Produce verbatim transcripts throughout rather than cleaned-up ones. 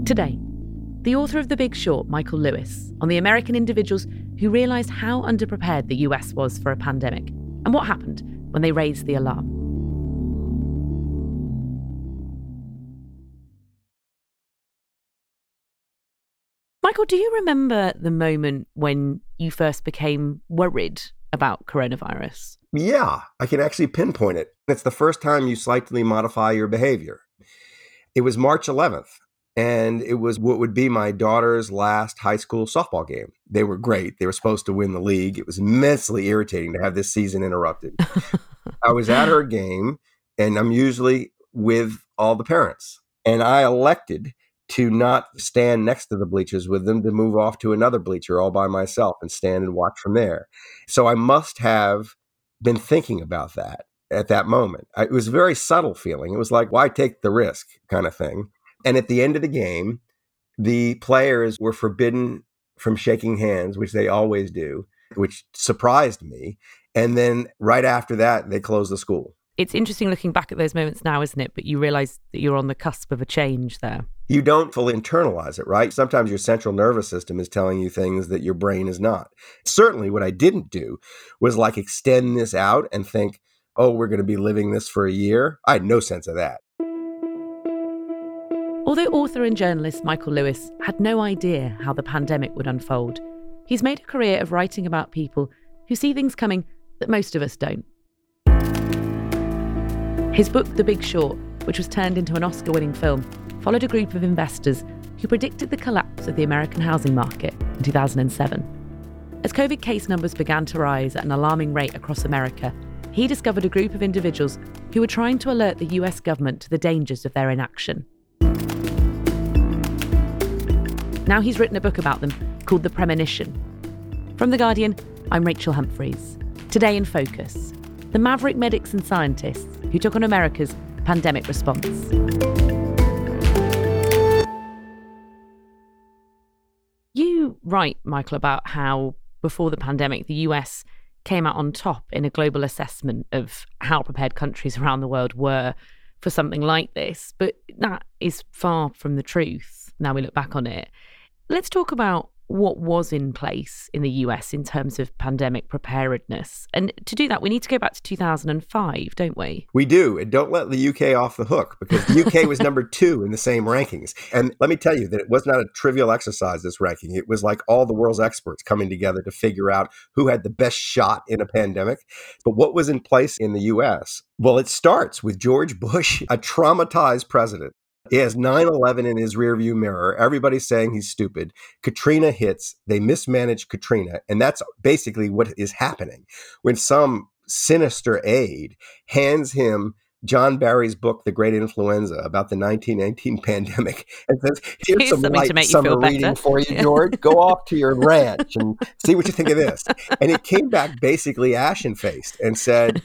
Today, the author of The Big Short, Michael Lewis, on the American individuals who realised how underprepared the U S was for a pandemic and what happened when they raised the alarm. Michael, do you remember the moment when you first became worried about coronavirus? Yeah, I can actually pinpoint it. It's the first time you slightly modify your behavior. It was March eleventh, and it was what would be my daughter's last high school softball game. They were great. They were supposed to win the league. It was immensely irritating to have this season interrupted. I was at her game, and I'm usually with all the parents. And I elected to not stand next to the bleachers with them, to move off to another bleacher all by myself and stand and watch from there. So I must have been thinking about that at that moment. I, it was a very subtle feeling. It was like, why take the risk kind of thing. And at the end of the game, the players were forbidden from shaking hands, which they always do, which surprised me. And then right after that, they closed the school. It's interesting looking back at those moments now, isn't it? But you realise that you're on the cusp of a change there. You don't fully internalize it, right? Sometimes your central nervous system is telling you things that your brain is not. Certainly what I didn't do was like extend this out and think, oh, we're going to be living this for a year. I had no sense of that. Although author and journalist Michael Lewis had no idea how the pandemic would unfold, he's made a career of writing about people who see things coming that most of us don't. His book, The Big Short, which was turned into an Oscar-winning film, followed a group of investors who predicted the collapse of the American housing market in two thousand seven. As COVID case numbers began to rise at an alarming rate across America, he discovered a group of individuals who were trying to alert the U S government to the dangers of their inaction. Now he's written a book about them called The Premonition. From The Guardian, I'm Rachel Humphreys. Today in Focus, the maverick medics and scientists who took on America's pandemic response. You write, Michael, about how before the pandemic, the U S came out on top in a global assessment of how prepared countries around the world were for something like this. But that is far from the truth now we look back on it. Let's talk about what was in place in the U S in terms of pandemic preparedness. And to do that, we need to go back to two thousand five, don't we? We do. And don't let the U K off the hook, because the U K was number two in the same rankings. And let me tell you that it was not a trivial exercise, this ranking. It was like all the world's experts coming together to figure out who had the best shot in a pandemic. But what was in place in the U S? Well, it starts with George Bush, a traumatized president. He has nine eleven in his rearview mirror. Everybody's saying he's stupid. Katrina hits. They mismanaged Katrina. And that's basically what is happening when some sinister aide hands him John Barry's book, The Great Influenza, about the nineteen nineteen pandemic, and says, here's, here's some light summer reading for you, George. Go off to your ranch and see what you think of this. And he came back basically ashen-faced and said,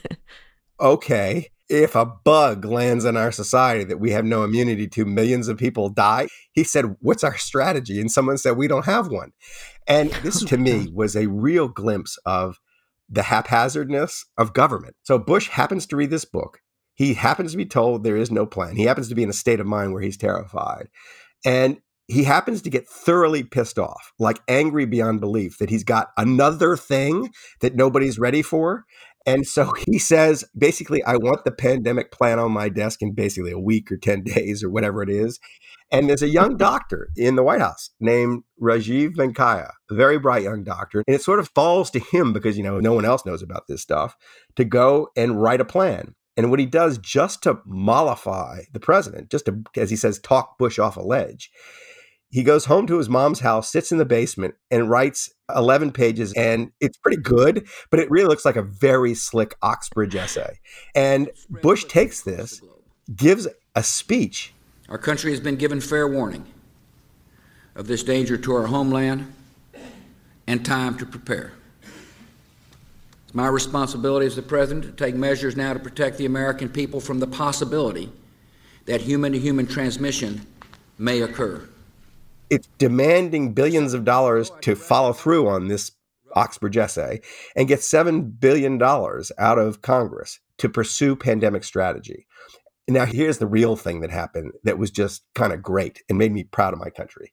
okay, if a bug lands in our society that we have no immunity to, millions of people die. He said, what's our strategy? And someone said, we don't have one. And this, to me, was a real glimpse of the haphazardness of government. So Bush happens to read this book. He happens to be told there is no plan. He happens to be in a state of mind where he's terrified. And he happens to get thoroughly pissed off, like angry beyond belief that he's got another thing that nobody's ready for. And so he says, basically, I want the pandemic plan on my desk in basically a week or ten days or whatever it is. And there's a young doctor in the White House named Rajiv Venkaya, a very bright young doctor. And it sort of falls to him, because, you know, no one else knows about this stuff, to go and write a plan. And what he does, just to mollify the president, just to, as he says, talk Bush off a ledge, he goes home to his mom's house, sits in the basement, and writes eleven pages. And it's pretty good, but it really looks like a very slick Oxbridge essay. And Bush takes this, gives a speech. Our country has been given fair warning of this danger to our homeland and time to prepare. It's my responsibility as the president to take measures now to protect the American people from the possibility that human-to-human transmission may occur. It's demanding billions of dollars to follow through on this Oxbridge essay and get seven billion dollars out of Congress to pursue pandemic strategy. Now, here's the real thing that happened that was just kind of great and made me proud of my country.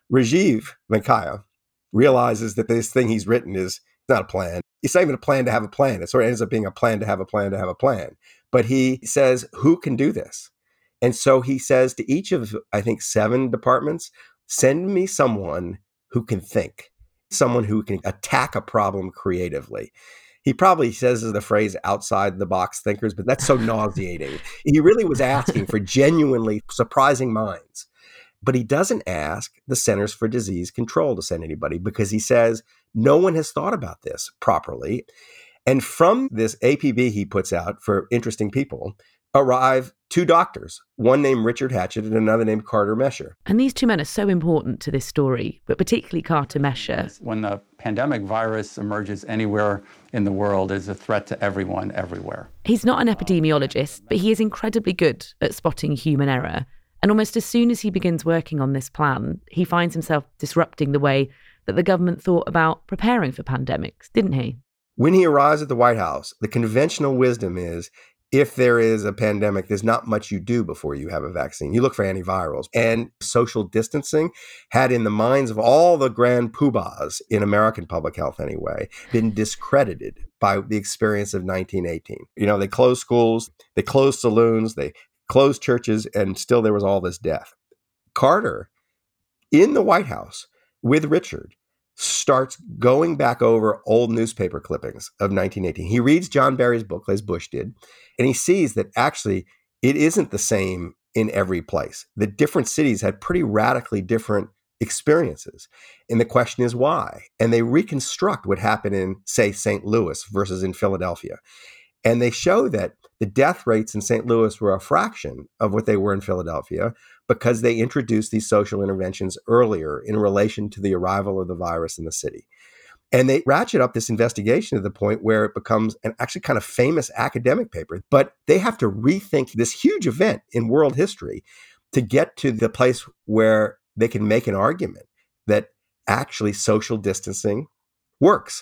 Rajiv Venkaya realizes that this thing he's written is not a plan. It's not even a plan to have a plan. It sort of ends up being a plan to have a plan to have a plan. But he says, who can do this? And so he says to each of, I think, seven departments, send me someone who can think, someone who can attack a problem creatively. He probably says the phrase outside the box thinkers, but that's so nauseating. He really was asking for genuinely surprising minds. But he doesn't ask the Centers for Disease Control to send anybody because he says no one has thought about this properly. And from this A P B he puts out for interesting people arrive two doctors, one named Richard Hatchett and another named Carter Mesher. And these two men are so important to this story, but particularly Carter Mesher. When the pandemic virus emerges anywhere in the world, is a threat to everyone, everywhere. He's not an epidemiologist, but he is incredibly good at spotting human error. And almost as soon as he begins working on this plan, he finds himself disrupting the way that the government thought about preparing for pandemics, didn't he? When he arrives at the White House, the conventional wisdom is if there is a pandemic, there's not much you do before you have a vaccine. You look for antivirals. And social distancing had, in the minds of all the grand poobahs in American public health anyway, been discredited by the experience of nineteen eighteen. You know, they closed schools, they closed saloons, they closed churches, and still there was all this death. Carter, in the White House with Richard, starts going back over old newspaper clippings of nineteen eighteen. He reads John Barry's book, as Bush did, and he sees that actually it isn't the same in every place. The different cities had pretty radically different experiences. And the question is why? And they reconstruct what happened in, say, Saint Louis versus in Philadelphia. And they show that the death rates in Saint Louis were a fraction of what they were in Philadelphia because they introduced these social interventions earlier in relation to the arrival of the virus in the city. And they ratchet up this investigation to the point where it becomes an actually kind of famous academic paper. But they have to rethink this huge event in world history to get to the place where they can make an argument that actually social distancing works.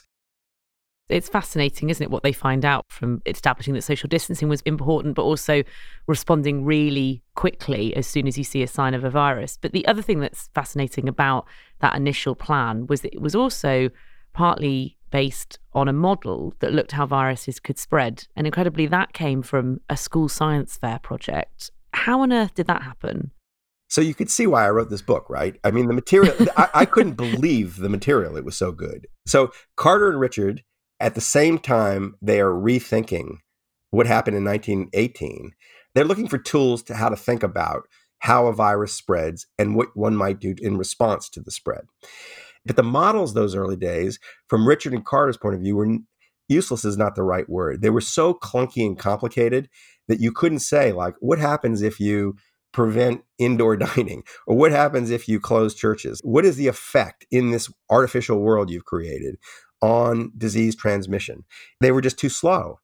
It's fascinating, isn't it, what they find out from establishing that social distancing was important, but also responding really quickly as soon as you see a sign of a virus. But the other thing that's fascinating about that initial plan was that it was also partly based on a model that looked how viruses could spread. And incredibly, that came from a school science fair project. How on earth did that happen? So you could see why I wrote this book, right? I mean, the material, I, I couldn't believe the material. It was so good. So Carter and Richard, at the same time, they are rethinking what happened in nineteen eighteen. They're looking for tools to how to think about how a virus spreads and what one might do in response to the spread. But the models those early days, from Richard and Carter's point of view, were useless is not the right word. They were so clunky and complicated that you couldn't say, like, what happens if you prevent indoor dining? Or what happens if you close churches? What is the effect in this artificial world you've created on disease transmission? They were just too slow.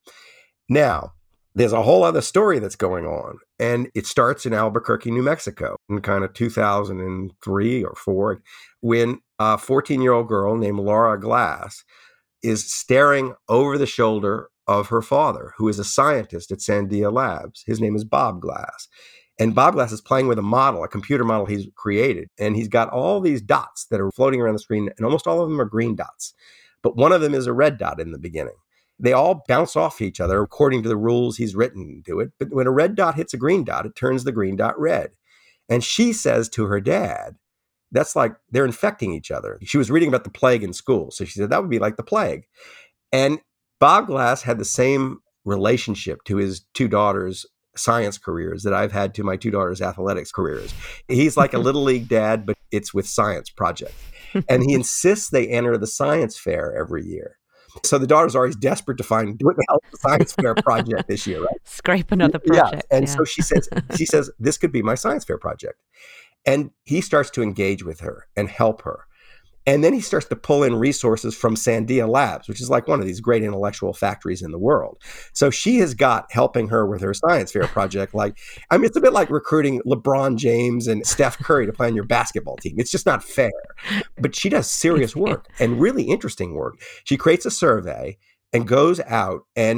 Now, there's a whole other story that's going on, and it starts in Albuquerque, New Mexico, in kind of two thousand three or four, when a fourteen-year-old girl named Laura Glass is staring over the shoulder of her father, who is a scientist at Sandia Labs. His name is Bob Glass. And Bob Glass is playing with a model, a computer model he's created, and he's got all these dots that are floating around the screen, and almost all of them are green dots. But one of them is a red dot in the beginning. They all bounce off each other according to the rules he's written to it. But when a red dot hits a green dot, it turns the green dot red. And she says to her dad, that's like they're infecting each other. She was reading about the plague in school. So she said, that would be like the plague. And Bob Glass had the same relationship to his two daughters' science careers that I've had to my two daughters' athletics careers. He's like a little league dad, but it's with science project. And he insists they enter the science fair every year. So the daughters are always desperate to find what the hell is the science fair project this year, right? Scrape another project. Yeah. And yeah. so she says, she says, this could be my science fair project. And he starts to engage with her and help her. And then he starts to pull in resources from Sandia Labs, which is like one of these great intellectual factories in the world. So she has got helping her with her science fair project. Like, I mean, it's a bit like recruiting LeBron James and Steph Curry to play on your basketball team. It's just not fair. But she does serious work and really interesting work. She creates a survey and goes out and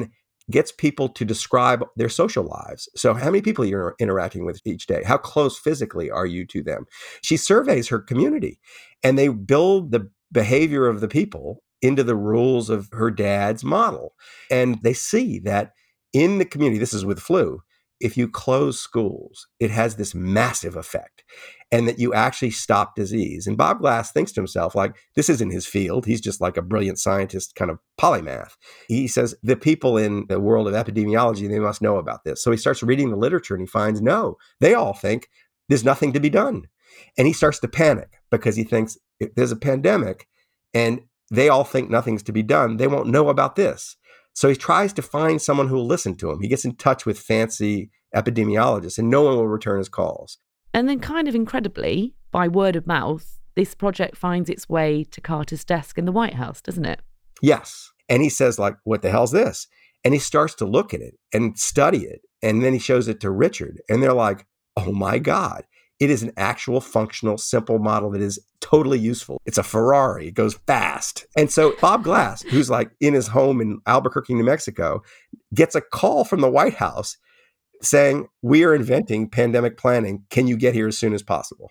gets people to describe their social lives. So how many people you're interacting with each day? How close physically are you to them? She surveys her community, and they build the behavior of the people into the rules of her dad's model. And they see that in the community, this is with flu, if you close schools, it has this massive effect, and that you actually stop disease. And Bob Glass thinks to himself, like, this isn't his field. He's just like a brilliant scientist, kind of polymath. He says, the people in the world of epidemiology, they must know about this. So he starts reading the literature and he finds, no, they all think there's nothing to be done. And he starts to panic because he thinks if there's a pandemic and they all think nothing's to be done, they won't know about this. So he tries to find someone who will listen to him. He gets in touch with fancy epidemiologists, and no one will return his calls. And then kind of incredibly, by word of mouth, this project finds its way to Carter's desk in the White House, doesn't it? Yes. And he says, like, what the hell's this? And he starts to look at it and study it. And then he shows it to Richard. And they're like, oh my God. It is an actual functional, simple model that is totally useful. It's a Ferrari. It goes fast. And so Bob Glass, who's like in his home in Albuquerque, New Mexico, gets a call from the White House saying, we are inventing pandemic planning. Can you get here as soon as possible?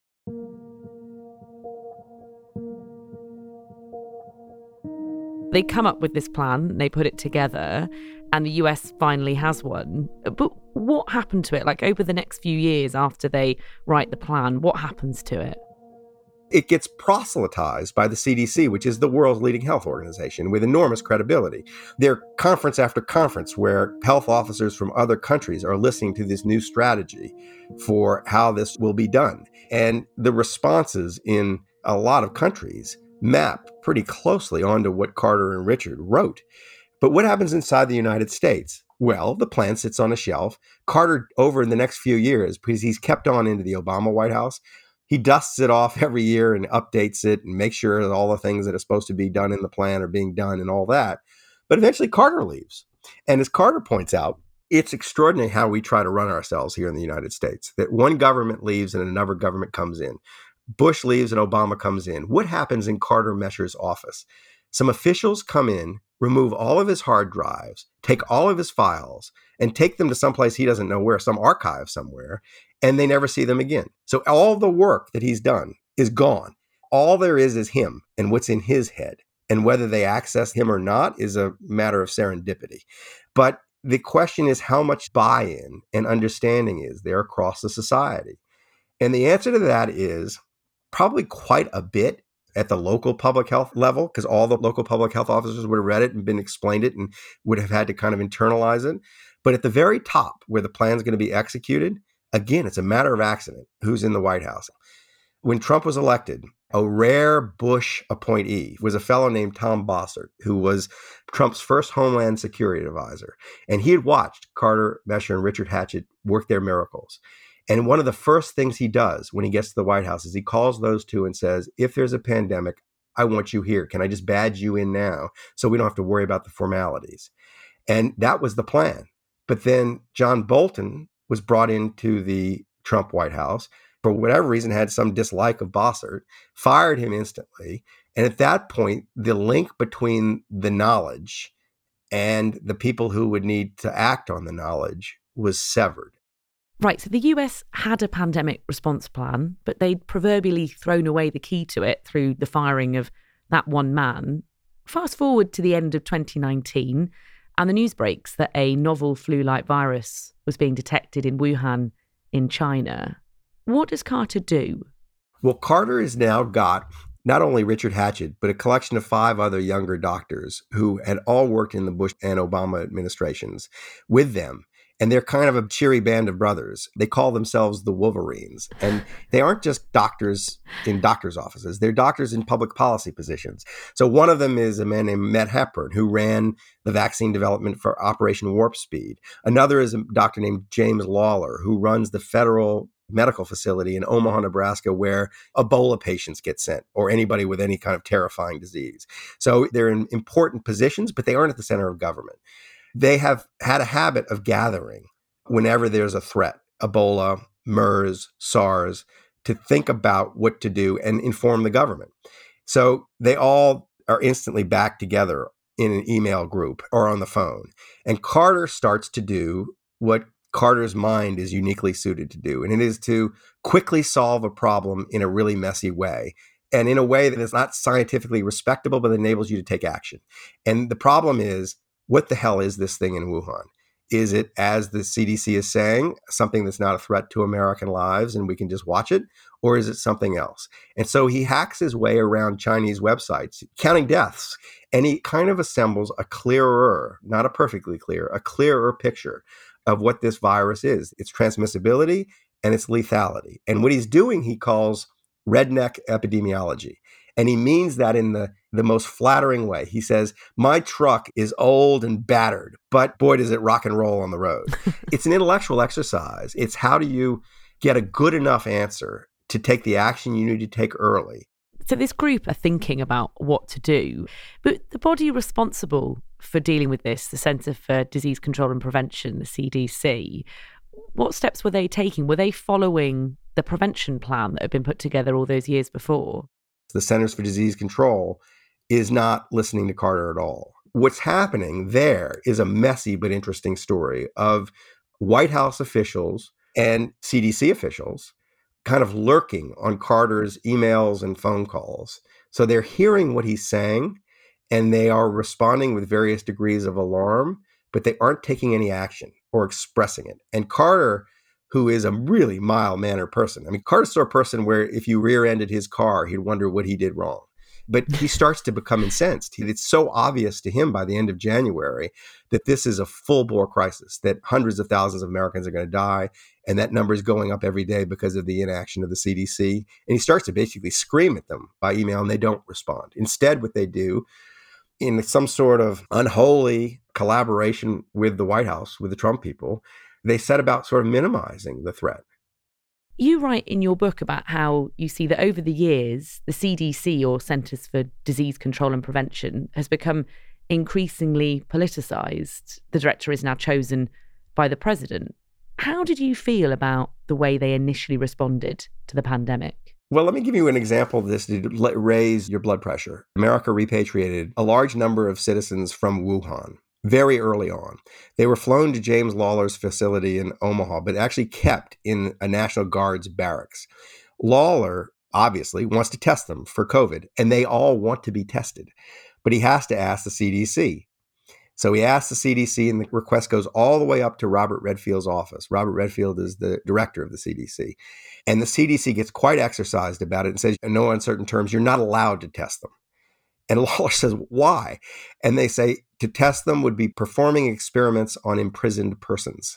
They come up with this plan, they put it together, and the U S finally has one. But what happened to it? Like, over the next few years after they write the plan, what happens to it? It gets proselytized by the C D C, which is the world's leading health organization, with enormous credibility. There are conference after conference where health officers from other countries are listening to this new strategy for how this will be done. And the responses in a lot of countries map pretty closely onto what Carter and Richard wrote. But what happens inside the United States? Well, the plan sits on a shelf. Carter, over the next few years, because he's kept on into the Obama White House, he dusts it off every year and updates it and makes sure that all the things that are supposed to be done in the plan are being done and all that. But eventually Carter leaves. And as Carter points out, it's extraordinary how we try to run ourselves here in the United States, that one government leaves and another government comes in. Bush leaves and Obama comes in. What happens in Carter Mescher's office? Some officials come in, remove all of his hard drives, take all of his files, and take them to someplace he doesn't know where, some archive somewhere, and they never see them again. So all the work that he's done is gone. All there is is him and what's in his head. And whether they access him or not is a matter of serendipity. But the question is how much buy-in and understanding is there across the society? And the answer to that is probably quite a bit at the local public health level, because all the local public health officers would have read it and been explained it and would have had to kind of internalize it. But at the very top, where the plan is going to be executed, again, it's a matter of accident who's in the White House. When Trump was elected, a rare Bush appointee was a fellow named Tom Bossert, who was Trump's first Homeland Security advisor. And he had watched Carter Mescher and Richard Hatchett work their miracles. And one of the first things he does when he gets to the White House is he calls those two and says, if there's a pandemic, I want you here. Can I just badge you in now so we don't have to worry about the formalities? And that was the plan. But then John Bolton was brought into the Trump White House, for whatever reason, had some dislike of Bossert, fired him instantly. And at that point, the link between the knowledge and the people who would need to act on the knowledge was severed. Right, so the U S had a pandemic response plan, but they'd proverbially thrown away the key to it through the firing of that one man. Fast forward to the end of twenty nineteen, and the news breaks that a novel flu-like virus was being detected in Wuhan in China. What does Carter do? Well, Carter has now got not only Richard Hatchett, but a collection of five other younger doctors who had all worked in the Bush and Obama administrations with them. And they're kind of a cheery band of brothers. They call themselves the Wolverines. And they aren't just doctors in doctors' offices. They're doctors in public policy positions. So one of them is a man named Matt Hepburn, who ran the vaccine development for Operation Warp Speed. Another is a doctor named James Lawler, who runs the federal medical facility in Omaha, Nebraska, where Ebola patients get sent, or anybody with any kind of terrifying disease. So they're in important positions, but they aren't at the center of government. They have had a habit of gathering whenever there's a threat, Ebola, MERS, SARS, to think about what to do and inform the government. So they all are instantly back together in an email group or on the phone. And Carter starts to do what Carter's mind is uniquely suited to do, and it is to quickly solve a problem in a really messy way, and in a way that is not scientifically respectable, but enables you to take action. And the problem is, what the hell is this thing in Wuhan? Is it, as the C D C is saying, something that's not a threat to American lives and we can just watch it? Or is it something else? And so he hacks his way around Chinese websites, counting deaths, and he kind of assembles a clearer, not a perfectly clear, a clearer picture of what this virus is, its transmissibility and its lethality. And what he's doing, he calls redneck epidemiology. And he means that in the, the most flattering way. He says, my truck is old and battered, but boy, does it rock and roll on the road. It's an intellectual exercise. It's how do you get a good enough answer to take the action you need to take early. So this group are thinking about what to do, but the body responsible for dealing with this, the Centre for Disease Control and Prevention, the C D C, what steps were they taking? Were they following the prevention plan that had been put together all those years before? The Centers for Disease Control is not listening to Carter at all. What's happening there is a messy but interesting story of White House officials and C D C officials kind of lurking on Carter's emails and phone calls. So they're hearing what he's saying, and they are responding with various degrees of alarm, but they aren't taking any action or expressing it. And Carter, who is a really mild-mannered person, I mean, Carter's the sort of person where if you rear-ended his car, he'd wonder what he did wrong. But he starts to become incensed. It's so obvious to him by the end of January that this is a full-bore crisis, that hundreds of thousands of Americans are going to die, and that number is going up every day because of the inaction of the C D C. And he starts to basically scream at them by email, and they don't respond. Instead, what they do, in some sort of unholy collaboration with the White House, with the Trump people, they set about sort of minimizing the threat. You write in your book about how you see that over the years, the C D C, or Centers for Disease Control and Prevention, has become increasingly politicized. The director is now chosen by the president. How did you feel about the way they initially responded to the pandemic? Well, let me give you an example of this to raise your blood pressure. America repatriated a large number of citizens from Wuhan very early on. They were flown to James Lawler's facility in Omaha, but actually kept in a National Guard's barracks. Lawler, obviously, wants to test them for COVID, and they all want to be tested. But he has to ask the C D C. So he asks the C D C, and the request goes all the way up to Robert Redfield's office. Robert Redfield is the director of the C D C. And the C D C gets quite exercised about it and says, in no uncertain terms, you're not allowed to test them. And Lawler says, why? And they say to test them would be performing experiments on imprisoned persons.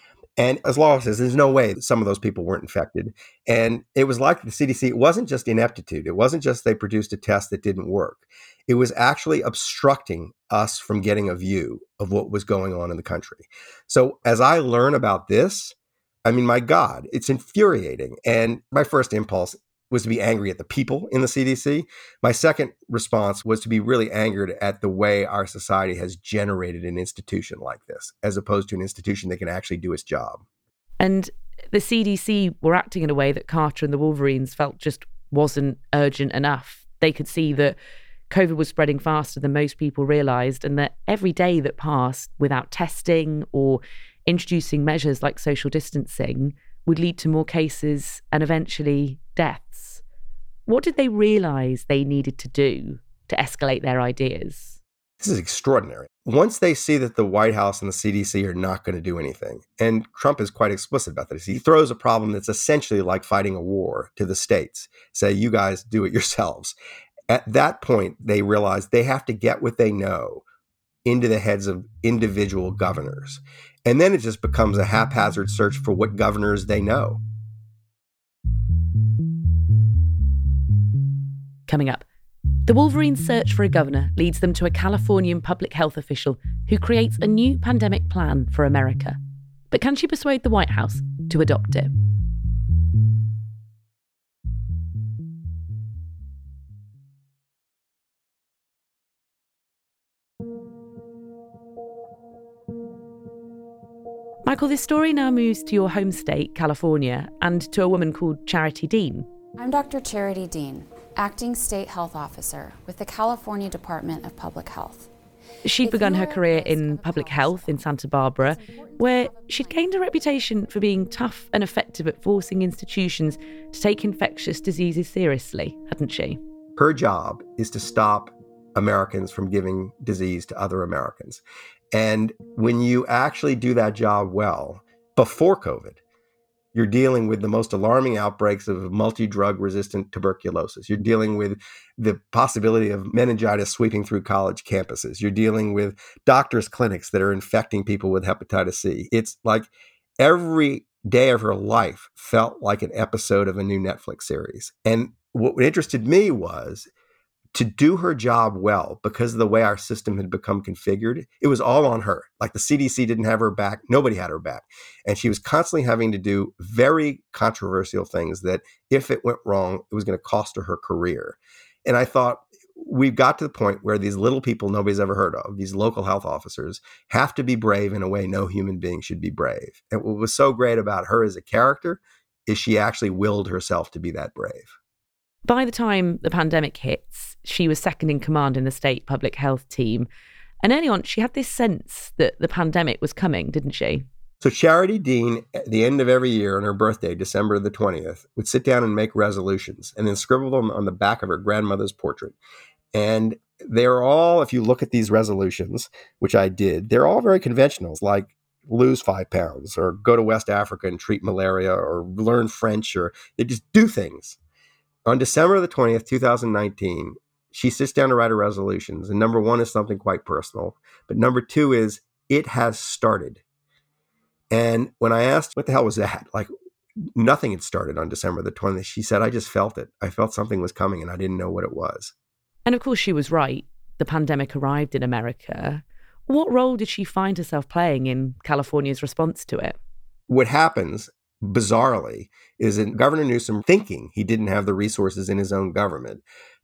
And as Lawler says, there's no way that some of those people weren't infected. And it was like the C D C, it wasn't just ineptitude. It wasn't just they produced a test that didn't work. It was actually obstructing us from getting a view of what was going on in the country. So as I learn about this, I mean, my God, it's infuriating. And my first impulse was to be angry at the people in the C D C. My second response was to be really angered at the way our society has generated an institution like this, as opposed to an institution that can actually do its job. And the C D C were acting in a way that Carter and the Wolverines felt just wasn't urgent enough. They could see that COVID was spreading faster than most people realized, and that every day that passed without testing or introducing measures like social distancing would lead to more cases and eventually deaths. What did they realize they needed to do to escalate their ideas? This is extraordinary. Once they see that the White House and the C D C are not going to do anything, and Trump is quite explicit about this, he throws a problem that's essentially like fighting a war to the states. Say, you guys do it yourselves. At that point, they realize they have to get what they know into the heads of individual governors. And then it just becomes a haphazard search for what governors they know. Coming up, the Wolverines' search for a governor leads them to a Californian public health official who creates a new pandemic plan for America. But can she persuade the White House to adopt it? Michael, this story now moves to your home state, California, and to a woman called Charity Dean. I'm Doctor Charity Dean, Acting State Health Officer with the California Department of Public Health. She'd begun her career in public health in Santa Barbara, where she'd gained a reputation for being tough and effective at forcing institutions to take infectious diseases seriously, hadn't she? Her job is to stop Americans from giving disease to other Americans. And when you actually do that job well, before COVID, you're dealing with the most alarming outbreaks of multi-drug resistant tuberculosis. You're dealing with the possibility of meningitis sweeping through college campuses. You're dealing with doctors' clinics that are infecting people with hepatitis C. It's like every day of her life felt like an episode of a new Netflix series. And what interested me was to do her job well, because of the way our system had become configured, it was all on her. Like the C D C didn't have her back. Nobody had her back. And she was constantly having to do very controversial things that if it went wrong, it was going to cost her her career. And I thought, we've got to the point where these little people nobody's ever heard of, these local health officers, have to be brave in a way no human being should be brave. And what was so great about her as a character is she actually willed herself to be that brave. By the time the pandemic hits, she was second in command in the state public health team. And early on, she had this sense that the pandemic was coming, didn't she? So Charity Dean, at the end of every year on her birthday, December the twentieth, would sit down and make resolutions and then scribble them on the back of her grandmother's portrait. And they're all, if you look at these resolutions, which I did, they're all very conventional, like lose five pounds or go to West Africa and treat malaria or learn French, or they just do things. On December the twentieth, twenty nineteen, she sits down to write her resolutions. And number one is something quite personal. But number two is, it has started. And when I asked, what the hell was that? Like, nothing had started on December the twentieth. She said, I just felt it. I felt something was coming and I didn't know what it was. And of course, she was right. The pandemic arrived in America. What role did she find herself playing in California's response to it? What happens, bizarrely, is in Governor Newsom thinking he didn't have the resources in his own government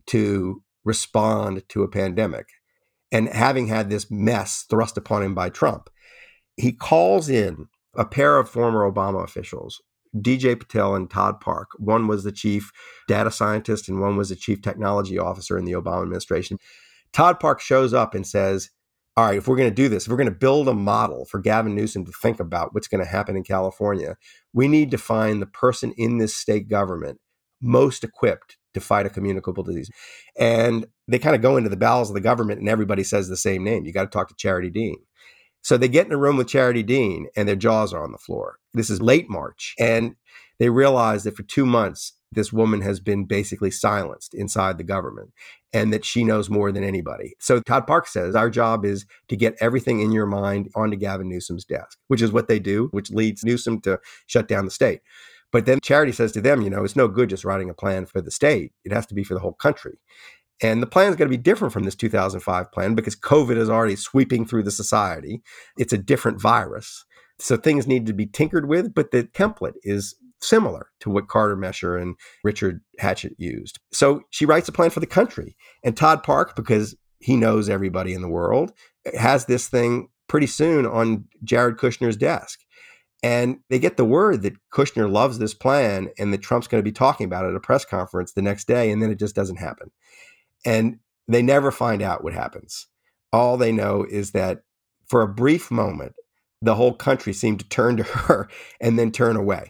to respond to a pandemic, and having had this mess thrust upon him by Trump, he calls in a pair of former Obama officials, D J Patel and Todd Park. One was the chief data scientist and one was the chief technology officer in the Obama administration. Todd Park shows up and says, all right, if we're going to do this, if we're going to build a model for Gavin Newsom to think about what's going to happen in California, we need to find the person in this state government most equipped to fight a communicable disease. And they kind of go into the bowels of the government and everybody says the same name. You got to talk to Charity Dean. So they get in a room with Charity Dean and their jaws are on the floor. This is late March. And they realize that for two months, this woman has been basically silenced inside the government and that she knows more than anybody. So Todd Park says, our job is to get everything in your mind onto Gavin Newsom's desk, which is what they do, which leads Newsom to shut down the state. But then Charity says to them, you know, it's no good just writing a plan for the state. It has to be for the whole country. And the plan is going to be different from this two thousand five plan because COVID is already sweeping through the society. It's a different virus. So things need to be tinkered with, but the template is similar to what Carter Mesher and Richard Hatchett used. So she writes a plan for the country. And Todd Park, because he knows everybody in the world, has this thing pretty soon on Jared Kushner's desk. And they get the word that Kushner loves this plan and that Trump's going to be talking about it at a press conference the next day, and then it just doesn't happen. And they never find out what happens. All they know is that for a brief moment, the whole country seemed to turn to her and then turn away.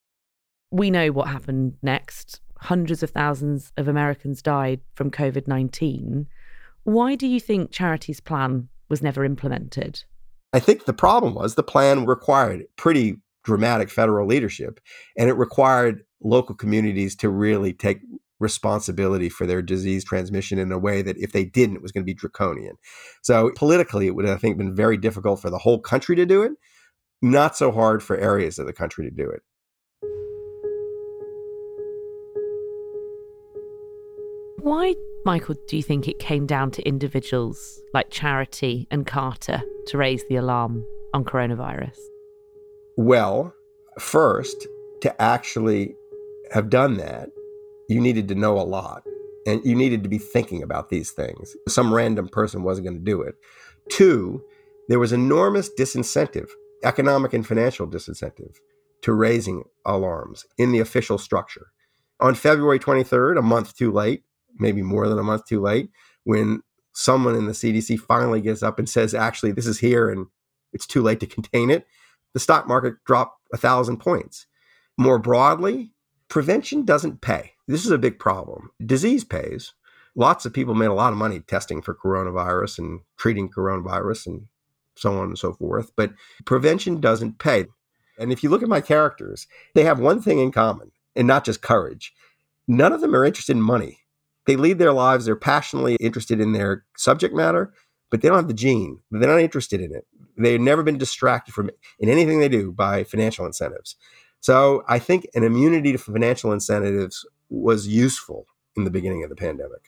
We know what happened next. Hundreds of thousands of Americans died from COVID nineteen. Why do you think Charity's plan was never implemented? I think the problem was the plan required pretty dramatic federal leadership, and it required local communities to really take responsibility for their disease transmission in a way that if they didn't, it was going to be draconian. So politically, it would, I think, been very difficult for the whole country to do it, not so hard for areas of the country to do it. Why, Michael, do you think it came down to individuals like Charity and Carter to raise the alarm on coronavirus? Well, first, to actually have done that, you needed to know a lot and you needed to be thinking about these things. Some random person wasn't going to do it. Two, there was enormous disincentive, economic and financial disincentive, to raising alarms in the official structure. On February twenty-third, a month too late, maybe more than a month too late, when someone in the C D C finally gets up and says, actually, this is here and it's too late to contain it, the stock market dropped a thousand points. More broadly, prevention doesn't pay. This is a big problem. Disease pays. Lots of people made a lot of money testing for coronavirus and treating coronavirus and so on and so forth. But prevention doesn't pay. And if you look at my characters, they have one thing in common, and not just courage. None of them are interested in money. They lead their lives. They're passionately interested in their subject matter, but they don't have the gene. They're not interested in it. They've never been distracted from in anything they do by financial incentives. So I think an immunity to financial incentives was useful in the beginning of the pandemic.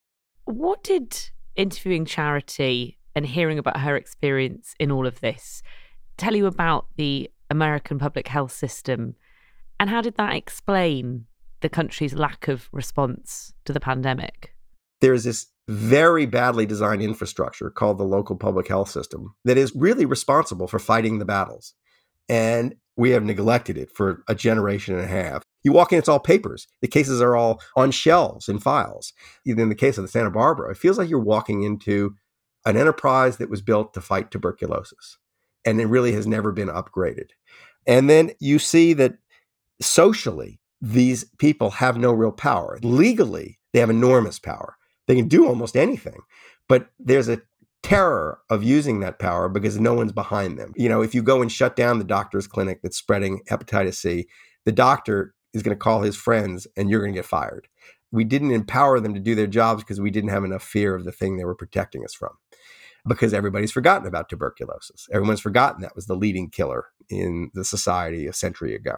What did interviewing Charity and hearing about her experience in all of this tell you about the American public health system, and how did that explain the country's lack of response to the pandemic? There's this very badly designed infrastructure called the local public health system that is really responsible for fighting the battles. And we have neglected it for a generation and a half. You walk in, it's all papers. The cases are all on shelves in files. Even in the case of the Santa Barbara, it feels like you're walking into an enterprise that was built to fight tuberculosis. And it really has never been upgraded. And then you see that socially, these people have no real power. Legally, they have enormous power. They can do almost anything. But there's a terror of using that power because no one's behind them. You know, if you go and shut down the doctor's clinic that's spreading hepatitis C, the doctor is going to call his friends and you're going to get fired. We didn't empower them to do their jobs because we didn't have enough fear of the thing they were protecting us from. Because everybody's forgotten about tuberculosis. Everyone's forgotten that was the leading killer in the society a century ago.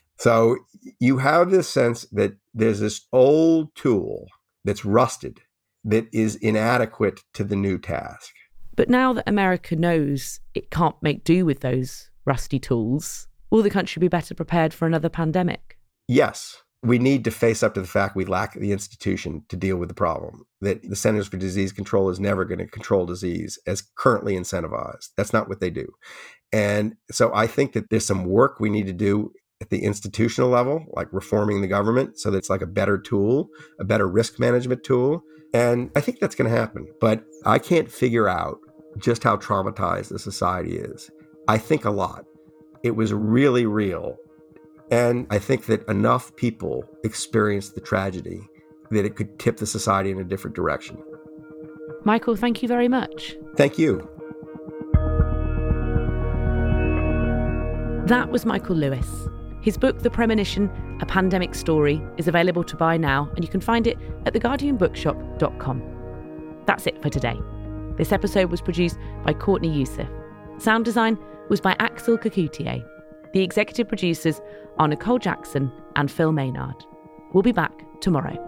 So you have this sense that there's this old tool that's rusted, that is inadequate to the new task. But now that America knows it can't make do with those rusty tools, will the country be better prepared for another pandemic? Yes. We need to face up to the fact we lack the institution to deal with the problem, that the Centers for Disease Control is never going to control disease as currently incentivized. That's not what they do. And so I think that there's some work we need to do at the institutional level, like reforming the government so that it's like a better tool, a better risk management tool. And I think that's going to happen. But I can't figure out just how traumatized the society is. I think a lot. It was really real. And I think that enough people experienced the tragedy that it could tip the society in a different direction. Michael, thank you very much. Thank you. That was Michael Lewis. His book, The Premonition, A Pandemic Story, is available to buy now, and you can find it at the guardian bookshop dot com. That's it for today. This episode was produced by Courtney Youssef. Sound design was by Axel Kakoutié. The executive producers are Nicole Jackson and Phil Maynard. We'll be back tomorrow.